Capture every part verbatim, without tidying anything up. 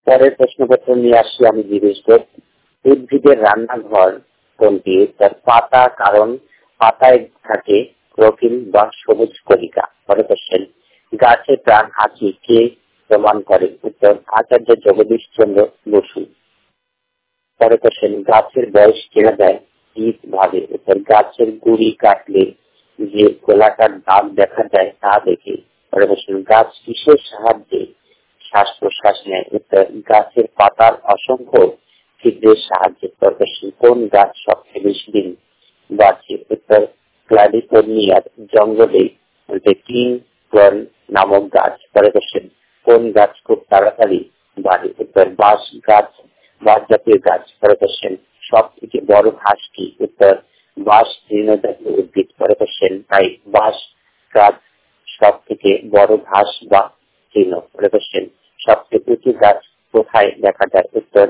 পরের প্রশ্নপত্র নিয়ে আসছি আমি জিজ্ঞেস করি, উদ্ভিদের রান্নাঘর কোনটি? তার পাতা, কারণ পাতায় থাকে ক্লোরোফিল বা সবুজ কণিকা। পরের কোশ্চেন, গাছের প্রাণ আছে কে প্রমাণ করে? উত্তর, আচার্য জগদীশ চন্দ্র বসু। পরের কোশ্চেন, গাছের বয়স চেনা যায় কিভাবে? উত্তর, গাছের গুড়ি কাটলে যে গোলাকার দাগ দেখা যায় তা দেখে। পরের কোশ্চেন, গাছ কিসের সাহায্যে শ্বাস প্রশ্বাস নেয়? উত্তর, গাছের পাতার অসংখ্য ছিদ্রের সাহায্যে। পরের কোশ্চেন, কোন গাছ সবচেয়ে বেশি দিন বাঁচে? উত্তর, ক্লাডিপোডিয়ার জঙ্গলে কিং ফর্ন নামক গাছ। পরের কোশ্চেন, কোন গাছ খুব তাড়াতাড়ি বাড়ে? উত্তর, বাঁশ গাছ, বাঁশ জাতীয় গাছ। পরের কোশ্চেন, সব থেকে বড় ঘাস কি? উত্তর, বাঁশ তৃণজাতীয় উদ্ভিদ। পরের কোশ্চেন, তাই বাঁশ গাছ সব থেকে বড় ঘাস বা তৃণ। পরের কোশ্চেন, সবচেয়ে উঁচু গাছ কোথায় দেখা যায়? উত্তর,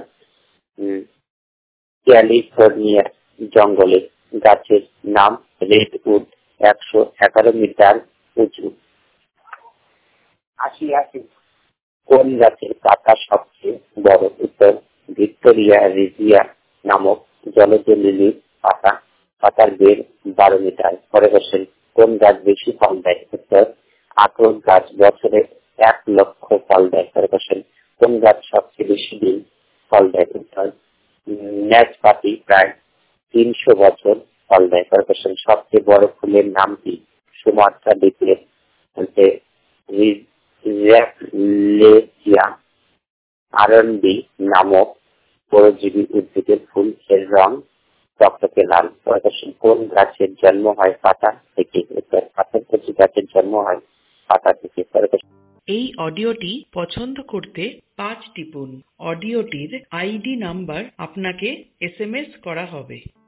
ক্যালিফোর্নিয়ার জঙ্গলে। গাছের নাম রেডউড, একশো এগারো মিটার উঁচু। আসি আসি কোন গাছের পাতা সবচেয়ে বড়? উত্তর, ভিক্টোরিয়া রিজিয়া নামক জলজ লিলির পাতা, পাতার বের বারো মিটার। পরে বসেন, কোন গাছ বেশি ফল দেয়? উত্তর, আখরোট গাছ বছরে এক লক্ষ ফল দেয়। পরে বসেন, কোন গাছ সবচেয়ে বেশি দিন ফল দেয়? উত্তর, ন্যাজপাতি প্রায় তিনশো বছর ফল দেয়। পরে বসেন, সবচেয়ে বড় ফুলের নাম কি? সুমাত্রা দ্বীপের বলতে র্যাফলেসিয়া আরন্ডি নামক পরজীবী উদ্ভিদের ফুল এর রং টকটকে লাল। কোন গাছের জন্ম হয় পাতা থেকে? উত্তর, পাতাকোচি গাছের জন্ম হয় পাতা থেকে। এই অডিওটি পছন্দ করতে পাঁচ টিপুন। অডিওটির আইডি নাম্বার আপনাকে এস এম এস করা হবে।